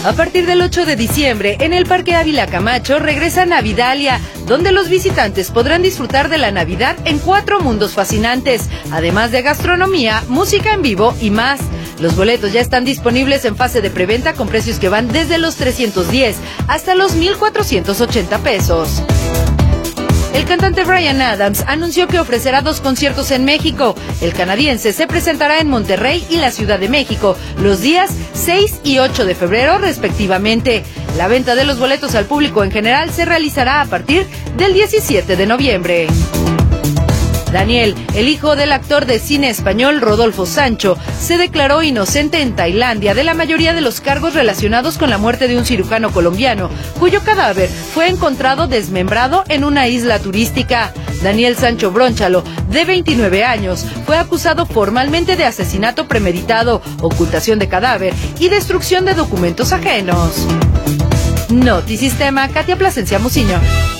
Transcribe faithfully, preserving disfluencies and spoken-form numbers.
A partir del ocho de diciembre, en el Parque Ávila Camacho regresa Navidalia, donde los visitantes podrán disfrutar de la Navidad en cuatro mundos fascinantes, además de gastronomía, música en vivo y más. Los boletos ya están disponibles en fase de preventa con precios que van desde los trescientos diez hasta los mil cuatrocientos ochenta pesos. El cantante Bryan Adams anunció que ofrecerá dos conciertos en México. El canadiense se presentará en Monterrey y la Ciudad de México los días seis y ocho de febrero respectivamente. La venta de los boletos al público en general se realizará a partir del diecisiete de noviembre. Daniel, el hijo del actor de cine español Rodolfo Sancho, se declaró inocente en Tailandia de la mayoría de los cargos relacionados con la muerte de un cirujano colombiano, cuyo cadáver fue encontrado desmembrado en una isla turística. Daniel Sancho Brónchalo, de veintinueve años, fue acusado formalmente de asesinato premeditado, ocultación de cadáver y destrucción de documentos ajenos. Notisistema, Katia Plasencia Muciño.